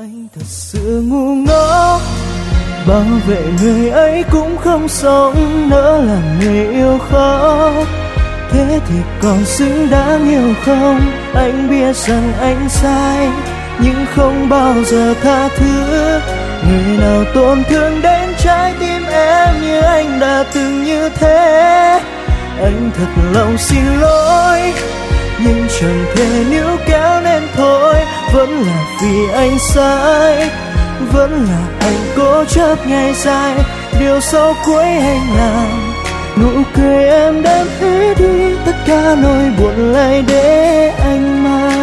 Anh thật sự ngu ngốc, bảo vệ người ấy cũng không sống, nỡ làm người yêu khóc. Thế thì còn xứng đáng yêu không? Anh biết rằng anh sai, nhưng không bao giờ tha thứ. Người nào tổn thương đến trái tim em như anh đã từng như thế. Anh thật lòng xin lỗi, nhưng chẳng thể níu kéo nên thôi. Vẫn là vì anh sai, vẫn là anh cố chấp ngày dài. Điều sau cuối anh làm, nụ cười em đem hết đi tất cả nỗi buồn lại để anh mang.